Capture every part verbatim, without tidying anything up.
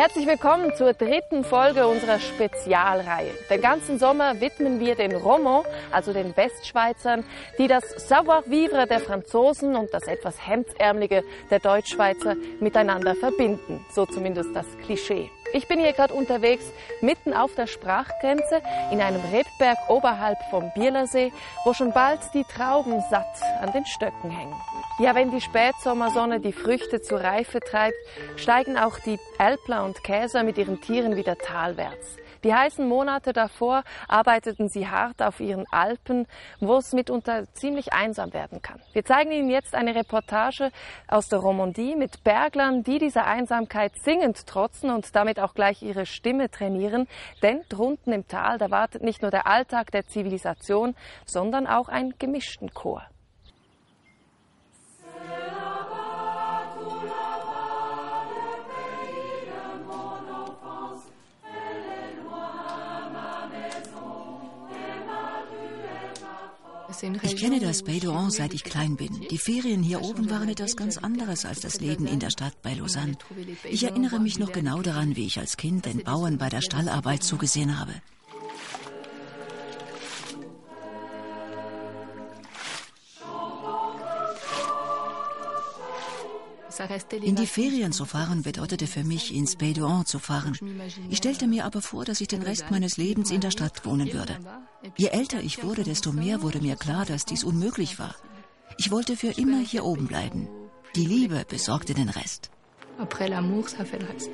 Herzlich willkommen zur dritten Folge unserer Spezialreihe. Den ganzen Sommer widmen wir den Romans, also den Westschweizern, die das Savoir-vivre der Franzosen und das etwas Hemdsärmelige der Deutschschweizer miteinander verbinden. So zumindest das Klischee. Ich bin hier gerade unterwegs, mitten auf der Sprachgrenze, in einem Rebberg oberhalb vom Bielersee, wo schon bald die Trauben satt an den Stöcken hängen. Ja, wenn die Spätsommersonne die Früchte zur Reife treibt, steigen auch die Älpler und Käser mit ihren Tieren wieder talwärts. Die heißen Monate davor arbeiteten sie hart auf ihren Alpen, wo es mitunter ziemlich einsam werden kann. Wir zeigen Ihnen jetzt eine Reportage aus der Romandie mit Berglern, die dieser Einsamkeit singend trotzen und damit auch gleich ihre Stimme trainieren. Denn drunten im Tal, da wartet nicht nur der Alltag der Zivilisation, sondern auch ein gemischten Chor. Ich kenne das Pays d'Oran, seit ich klein bin. Die Ferien hier oben waren etwas ganz anderes als das Leben in der Stadt bei Lausanne. Ich erinnere mich noch genau daran, wie ich als Kind den Bauern bei der Stallarbeit zugesehen habe. In die Ferien zu fahren bedeutete für mich, ins Pays d'Oran zu fahren. Ich stellte mir aber vor, dass ich den Rest meines Lebens in der Stadt wohnen würde. Je älter ich wurde, desto mehr wurde mir klar, dass dies unmöglich war. Ich wollte für immer hier oben bleiben. Die Liebe besorgte den Rest. Après l'amour, ça fait le reste.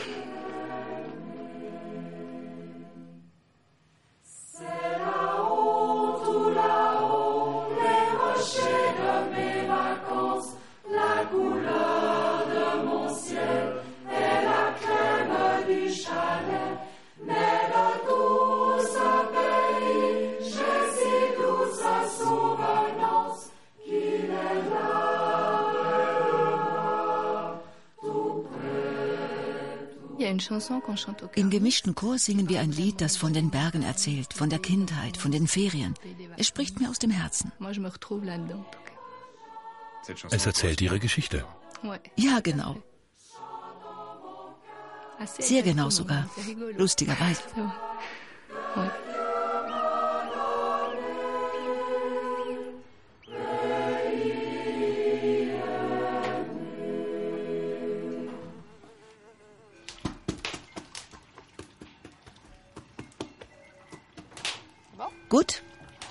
Im gemischten Chor singen wir ein Lied, das von den Bergen erzählt, von der Kindheit, von den Ferien. Es spricht mir aus dem Herzen. Es erzählt Ihre Geschichte. Ja, genau. Sehr genau sogar, lustigerweise. Gut.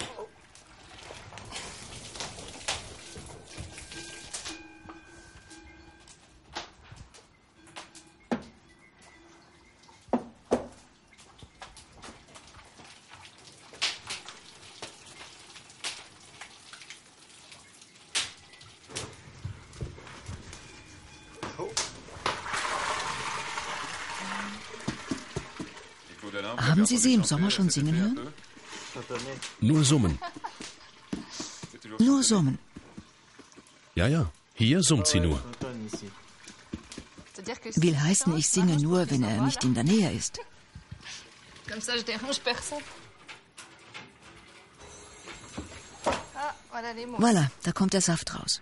Haben Sie sie im Sommer schon singen hören? Nur summen. Nur summen. Ja, ja, hier summt sie nur. Will heißen, ich singe nur, wenn er nicht in der Nähe ist. Voilà, da kommt der Saft raus.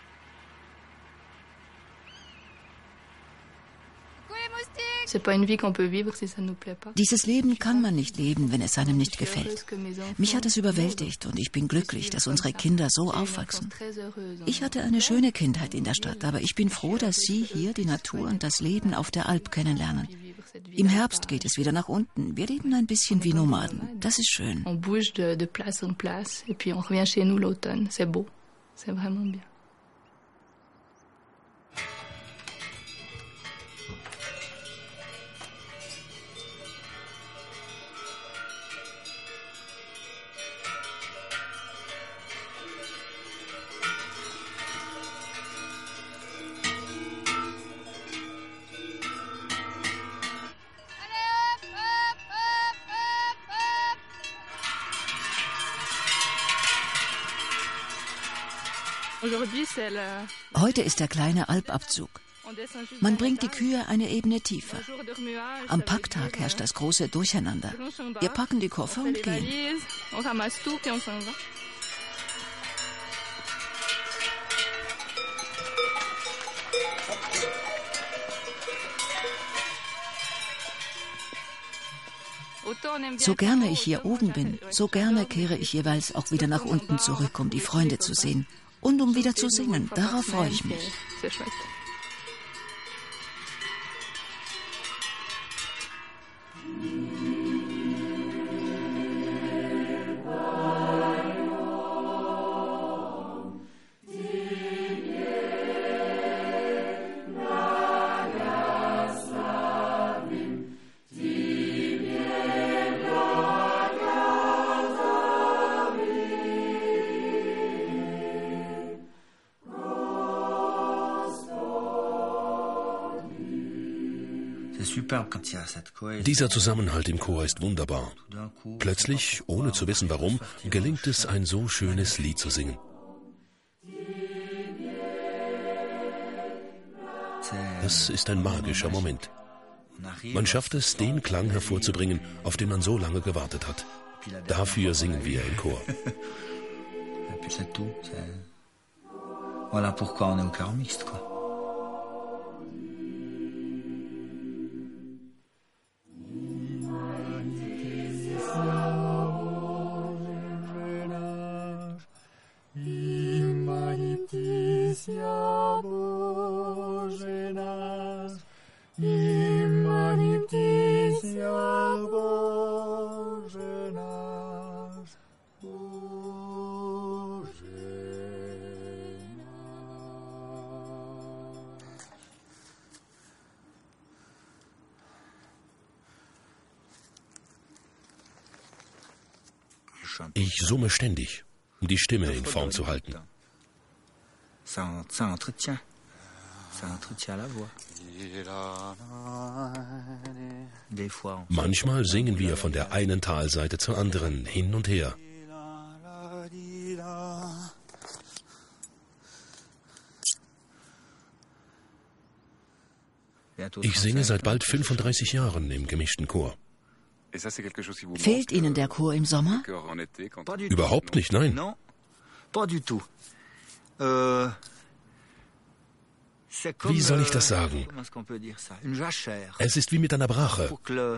Dieses Leben kann man nicht leben, wenn es einem nicht gefällt. Mich hat es überwältigt und ich bin glücklich, dass unsere Kinder so aufwachsen. Ich hatte eine schöne Kindheit in der Stadt, aber ich bin froh, dass Sie hier die Natur und das Leben auf der Alp kennenlernen. Im Herbst geht es wieder nach unten. Wir leben ein bisschen wie Nomaden. Das ist schön. On bouge de, de place en place et puis on revient chez nous l'automne. C'est beau. C'est vraiment bien. Heute ist der kleine Alpabzug. Man bringt die Kühe eine Ebene tiefer. Am Packtag herrscht das große Durcheinander. Wir packen die Koffer und gehen. So gerne ich hier oben bin, so gerne kehre ich jeweils auch wieder nach unten zurück, um die Freunde zu sehen und um wieder zu singen. Darauf freue ich mich. Dieser Zusammenhalt im Chor ist wunderbar. Plötzlich, ohne zu wissen warum, gelingt es, ein so schönes Lied zu singen. Das ist ein magischer Moment. Man schafft es, den Klang hervorzubringen, auf den man so lange gewartet hat. Dafür singen wir im Chor. Voilà pourquoi on est au chœur mixte, quoi. Ich summe ständig, um die Stimme in Form zu halten. Manchmal singen wir von der einen Talseite zur anderen hin und her. Ich singe seit bald fünfunddreißig Jahren im gemischten Chor. Fehlt Ihnen der Chor im Sommer? Überhaupt nicht, nein. Wie soll ich das sagen? Es ist wie mit einer Brache.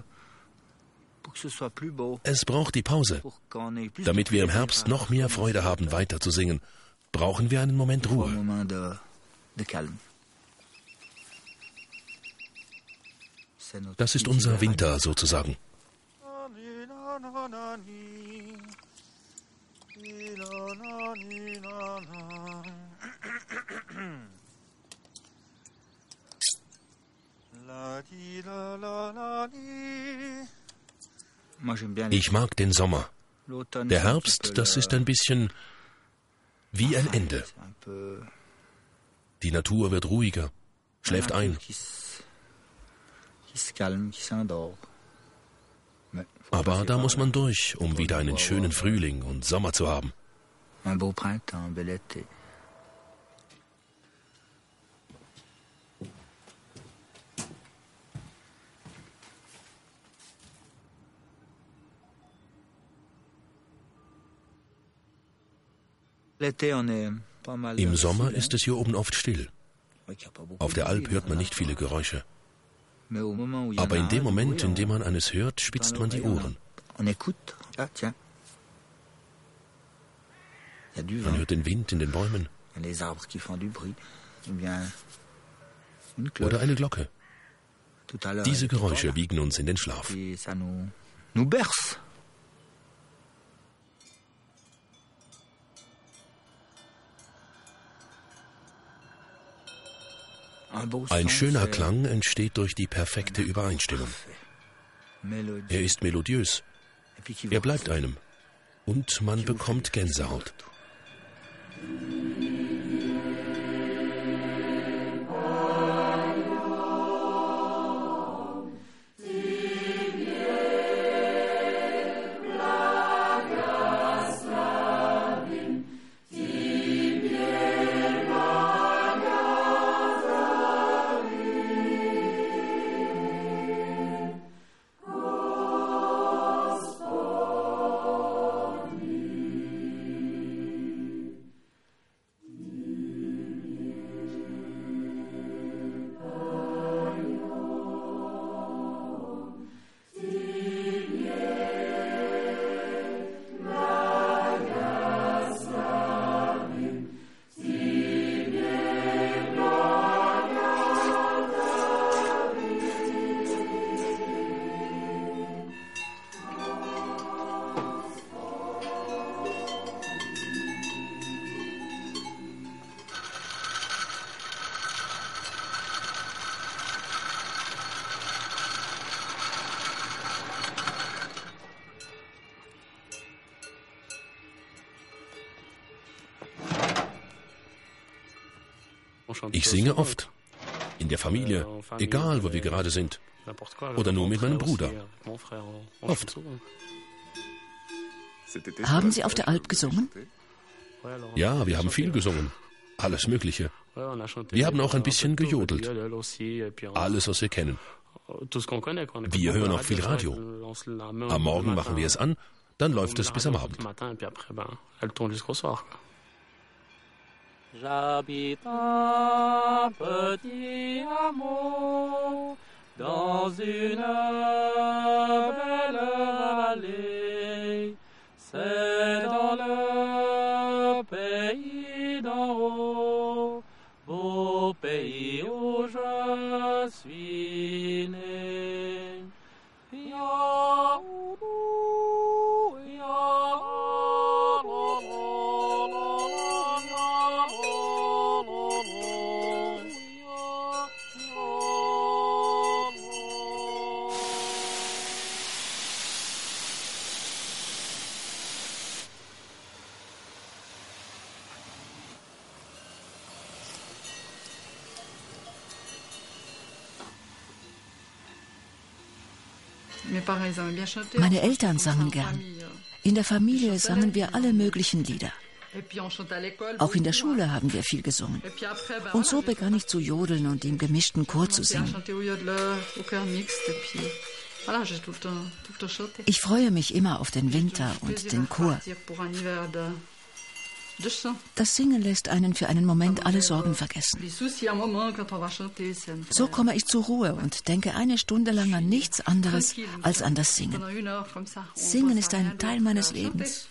Es braucht die Pause. Damit wir im Herbst noch mehr Freude haben, weiter zu singen, brauchen wir einen Moment Ruhe. Das ist unser Winter sozusagen. Ich mag den Sommer. Der Herbst, das ist ein bisschen wie ein Ende. Die Natur wird ruhiger, schläft ein. Aber da muss man durch, um wieder einen schönen Frühling und Sommer zu haben. Im Sommer ist es hier oben oft still. Auf der Alp hört man nicht viele Geräusche. Aber in dem Moment, in dem man eines hört, spitzt man die Ohren. Man hört den Wind in den Bäumen. Oder eine Glocke. Diese Geräusche wiegen uns in den Schlaf. Ein schöner Klang entsteht durch die perfekte Übereinstimmung. Er ist melodiös. Er bleibt einem. Und man bekommt Gänsehaut. Ich singe oft. In der Familie, egal wo wir gerade sind. Oder nur mit meinem Bruder. Oft. Haben Sie auf der Alp gesungen? Ja, wir haben viel gesungen. Alles Mögliche. Wir haben auch ein bisschen gejodelt. Alles, was wir kennen. Wir hören auch viel Radio. Am Morgen machen wir es an, dann läuft es bis am Abend. J'habite un petit hameau dans une belle vallée. C'est dans le pays d'en haut, beau pays où je suis né. Ya-ou-dou, Meine Eltern sangen gern. In der Familie sangen wir alle möglichen Lieder. Auch in der Schule haben wir viel gesungen. Und so begann ich zu jodeln und im gemischten Chor zu singen. Ich freue mich immer auf den Winter und den Chor. Das Singen lässt einen für einen Moment alle Sorgen vergessen. So komme ich zur Ruhe und denke eine Stunde lang an nichts anderes als an das Singen. Singen ist ein Teil meines Lebens.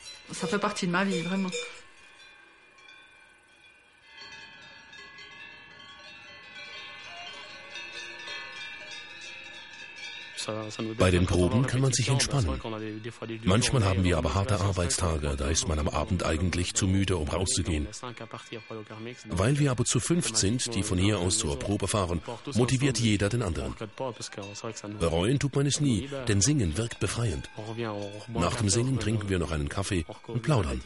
Bei den Proben kann man sich entspannen. Manchmal haben wir aber harte Arbeitstage, da ist man am Abend eigentlich zu müde, um rauszugehen. Weil wir aber zu fünft sind, die von hier aus zur Probe fahren, motiviert jeder den anderen. Bereuen tut man es nie, denn Singen wirkt befreiend. Nach dem Singen trinken wir noch einen Kaffee und plaudern.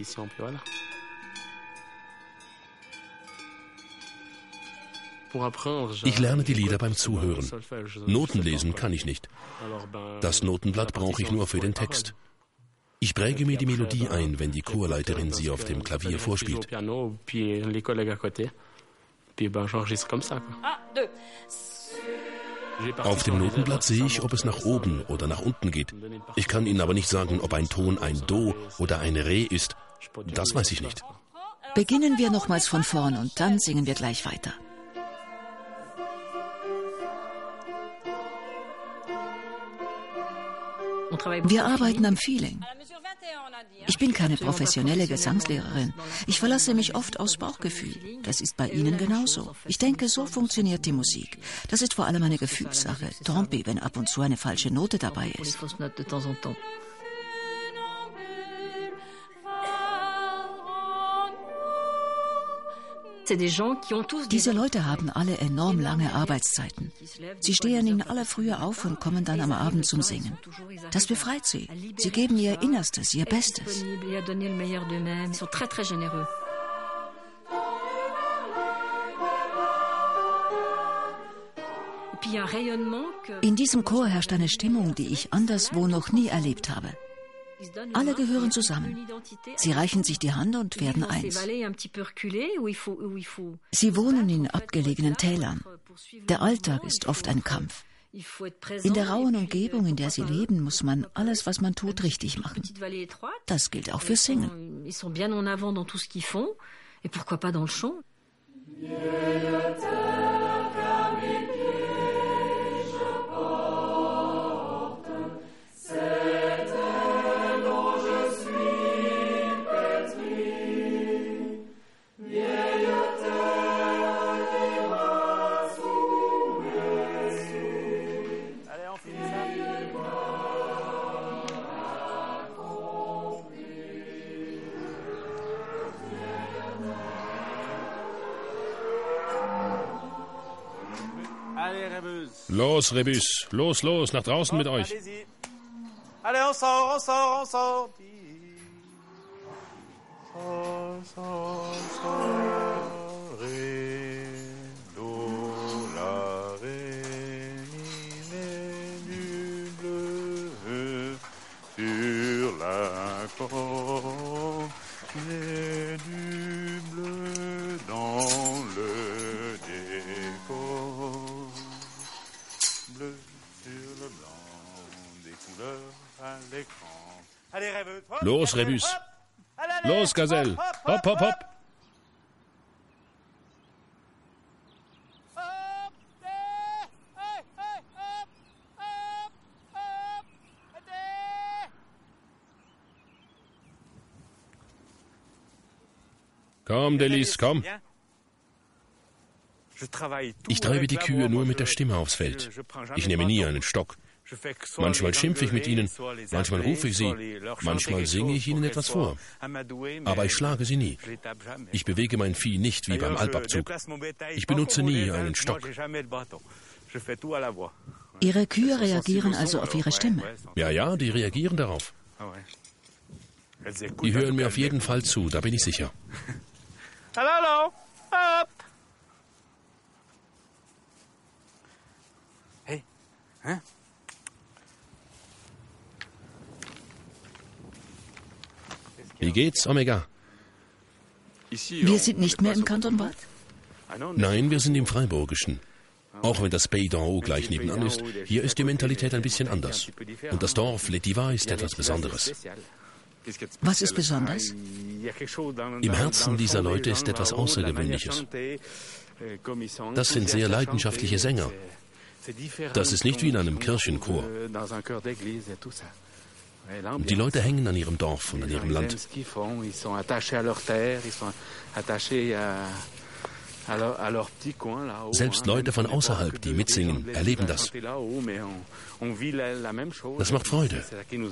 Ich lerne die Lieder beim Zuhören. Noten lesen kann ich nicht. Das Notenblatt brauche ich nur für den Text. Ich präge mir die Melodie ein, wenn die Chorleiterin sie auf dem Klavier vorspielt. Auf dem Notenblatt sehe ich, ob es nach oben oder nach unten geht. Ich kann Ihnen aber nicht sagen, ob ein Ton ein Do oder ein Re ist. Das weiß ich nicht. Beginnen wir nochmals von vorn und dann singen wir gleich weiter. Wir arbeiten am Feeling. Ich bin keine professionelle Gesangslehrerin. Ich verlasse mich oft aufs Bauchgefühl. Das ist bei Ihnen genauso. Ich denke, so funktioniert die Musik. Das ist vor allem eine Gefühlssache. Tant pis, wenn ab und zu eine falsche Note dabei ist. Diese Leute haben alle enorm lange Arbeitszeiten. Sie stehen in aller Frühe auf und kommen dann am Abend zum Singen. Das befreit sie. Sie geben ihr Innerstes, ihr Bestes. In diesem Chor herrscht eine Stimmung, die ich anderswo noch nie erlebt habe. Alle gehören zusammen. Sie reichen sich die Hand und werden eins. Sie wohnen in abgelegenen Tälern. Der Alltag ist oft ein Kampf. In der rauen Umgebung, in der sie leben, muss man alles, was man tut, richtig machen. Das gilt auch für Singen. Los, Rebus, los, los, nach draußen mit euch. Allez, on sort, on sort, on sort. Sort, sort, sort, Los, Rebus. Los, Gazelle. Hopp, hopp, hopp. Komm, Delis, komm. Ich treibe die Kühe nur mit der Stimme aufs Feld. Ich nehme nie einen Stock. Manchmal schimpfe ich mit ihnen, manchmal rufe ich sie, manchmal singe ich ihnen etwas vor. Aber ich schlage sie nie. Ich bewege mein Vieh nicht wie beim Alpabzug. Ich benutze nie einen Stock. Ihre Kühe reagieren also auf Ihre Stimme? Ja, ja, die reagieren darauf. Die hören mir auf jeden Fall zu, da bin ich sicher. Hallo, hallo, hopp. Hey, hä? Wie geht's, Omega? Wir sind nicht mehr im Kanton Waadt? Nein, wir sind im Freiburgischen. Auch wenn das Pays d'en Haut gleich nebenan ist, hier ist die Mentalität ein bisschen anders. Und das Dorf L'Étiva ist etwas Besonderes. Was ist besonders? Im Herzen dieser Leute ist etwas Außergewöhnliches. Das sind sehr leidenschaftliche Sänger. Das ist nicht wie in einem Kirchenchor. Die Leute hängen an ihrem Dorf und an ihrem Land. Selbst Leute von außerhalb, die mitsingen, erleben das. Das macht Freude.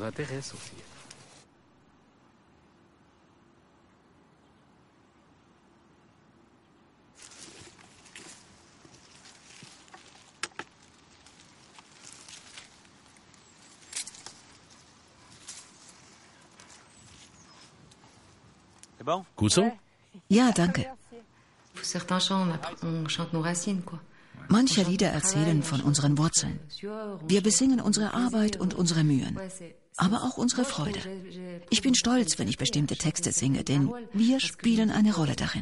Gut so? Ja, danke. Manche Lieder erzählen von unseren Wurzeln. Wir besingen unsere Arbeit und unsere Mühen, aber auch unsere Freude. Ich bin stolz, wenn ich bestimmte Texte singe, denn wir spielen eine Rolle darin.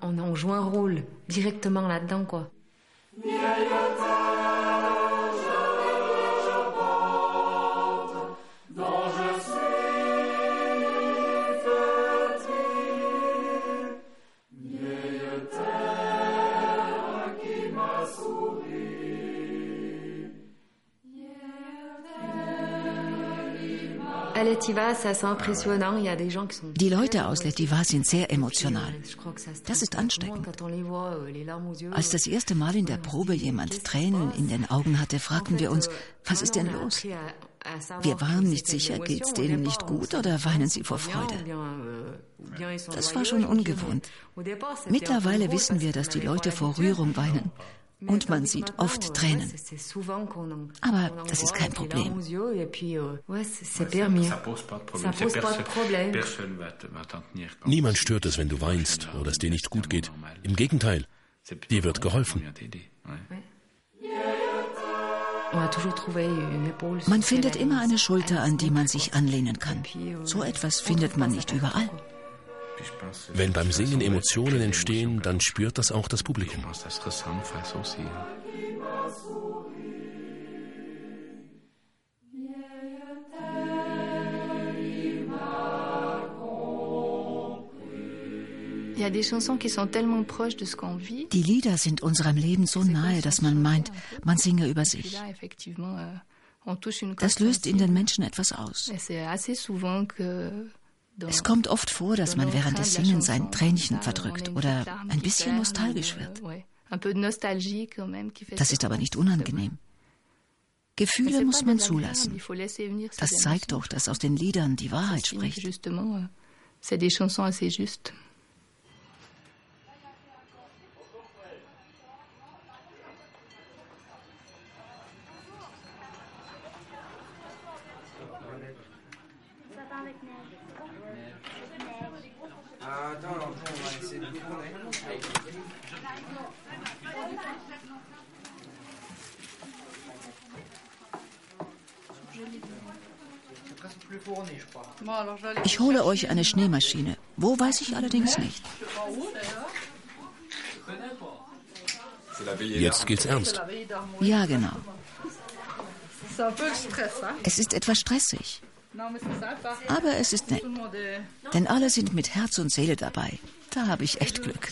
Die Leute aus L'Étiva sind sehr emotional. Das ist ansteckend. Als das erste Mal in der Probe jemand Tränen in den Augen hatte, fragten wir uns, was ist denn los? Wir waren nicht sicher, geht's denen nicht gut oder weinen sie vor Freude? Das war schon ungewohnt. Mittlerweile wissen wir, dass die Leute vor Rührung weinen. Und man sieht oft Tränen. Aber das ist kein Problem. Niemand stört es, wenn du weinst oder es dir nicht gut geht. Im Gegenteil, dir wird geholfen. Man findet immer eine Schulter, an die man sich anlehnen kann. So etwas findet man nicht überall. Wenn beim Singen Emotionen entstehen, dann spürt das auch das Publikum. Die Lieder sind unserem Leben so nahe, dass man meint, man singe über sich. Das löst in den Menschen etwas aus. Es kommt oft vor, dass man während des Singens sein Tränchen verdrückt oder ein bisschen nostalgisch wird. Das ist aber nicht unangenehm. Gefühle muss man zulassen. Das zeigt doch, dass aus den Liedern die Wahrheit spricht. Ich hole euch eine Schneemaschine. Wo, weiß ich allerdings nicht. Jetzt geht's ernst. Ja, genau. Es ist etwas stressig. Aber es ist nett, denn alle sind mit Herz und Seele dabei. Da habe ich echt Glück.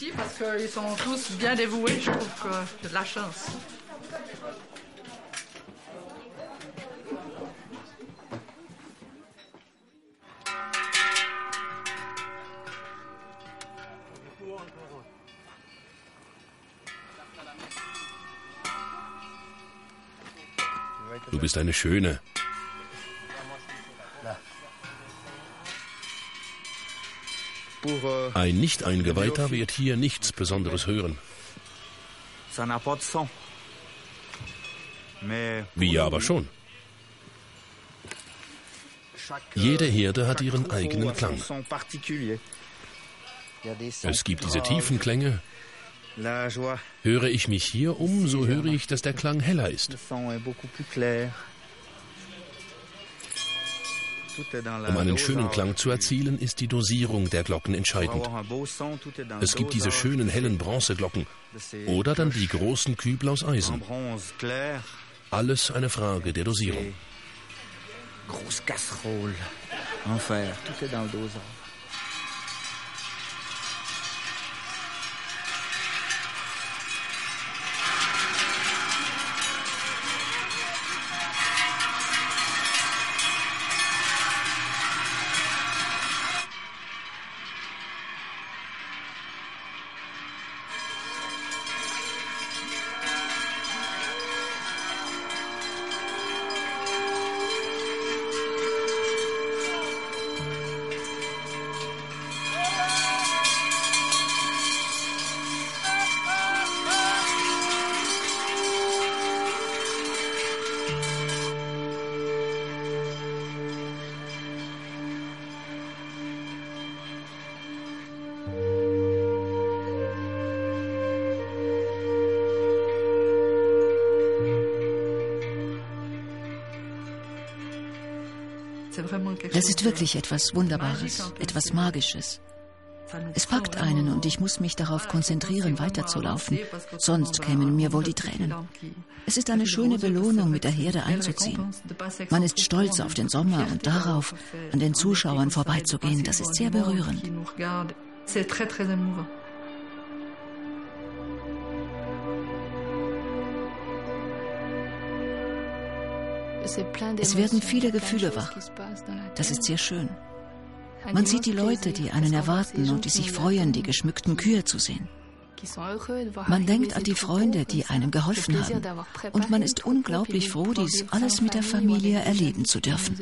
Du bist eine Schöne. Ein Nicht-Eingeweihter wird hier nichts Besonderes hören. Wir aber schon. Jede Herde hat ihren eigenen Klang. Es gibt diese tiefen Klänge. Höre ich mich hier um, so höre ich, dass der Klang heller ist. Um einen schönen Klang zu erzielen, ist die Dosierung der Glocken entscheidend. Es gibt diese schönen hellen Bronzeglocken oder dann die großen Kübel aus Eisen. Alles eine Frage der Dosierung. Grosse casserole en fer, tout est dans le dosage. Das ist wirklich etwas Wunderbares, etwas Magisches. Es packt einen und ich muss mich darauf konzentrieren, weiterzulaufen, sonst kämen mir wohl die Tränen. Es ist eine schöne Belohnung, mit der Herde einzuziehen. Man ist stolz auf den Sommer und darauf, an den Zuschauern vorbeizugehen. Das ist sehr berührend. Es werden viele Gefühle wach. Das ist sehr schön. Man sieht die Leute, die einen erwarten und die sich freuen, die geschmückten Kühe zu sehen. Man denkt an die Freunde, die einem geholfen haben. Und man ist unglaublich froh, dies alles mit der Familie erleben zu dürfen.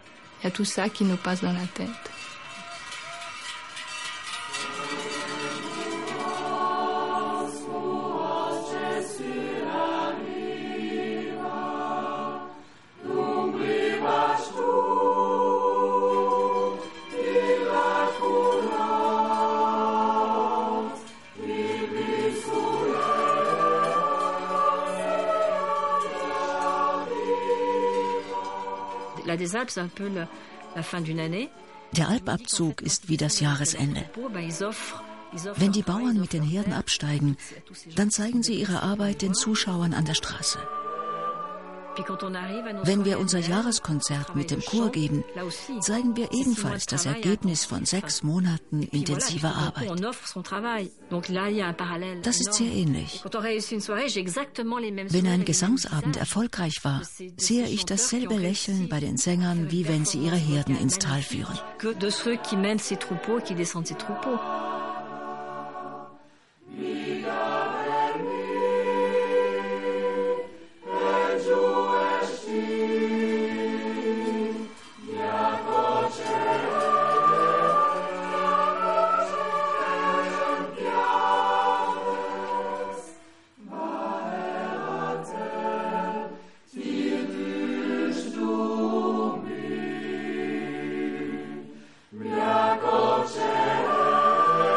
Der Alpabzug ist wie das Jahresende. Wenn die Bauern mit den Herden absteigen, dann zeigen sie ihre Arbeit den Zuschauern an der Straße. Wenn wir unser Jahreskonzert mit dem Chor geben, zeigen wir ebenfalls das Ergebnis von sechs Monaten intensiver Arbeit. Das ist sehr ähnlich. Wenn ein Gesangsabend erfolgreich war, sehe ich dasselbe Lächeln bei den Sängern, wie wenn sie ihre Herden ins Tal führen. Jakob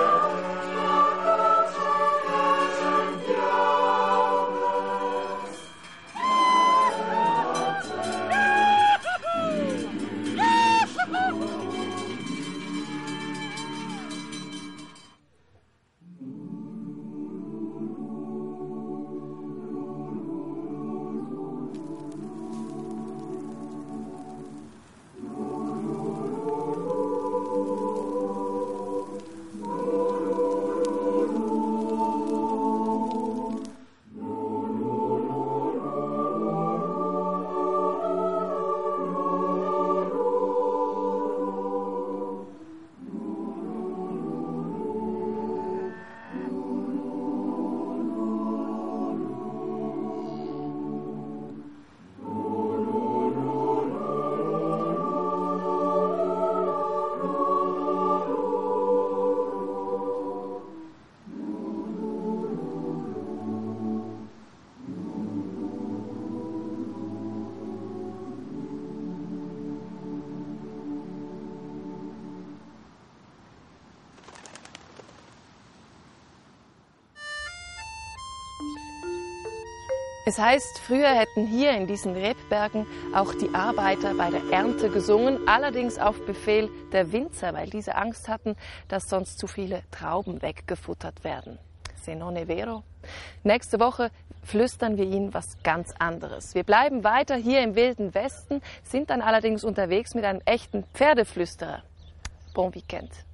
Es heißt, früher hätten hier in diesen Rebbergen auch die Arbeiter bei der Ernte gesungen, allerdings auf Befehl der Winzer, weil diese Angst hatten, dass sonst zu viele Trauben weggefuttert werden. Se non è vero? Nächste Woche flüstern wir Ihnen was ganz anderes. Wir bleiben weiter hier im Wilden Westen, sind dann allerdings unterwegs mit einem echten Pferdeflüsterer. Bon Weekend.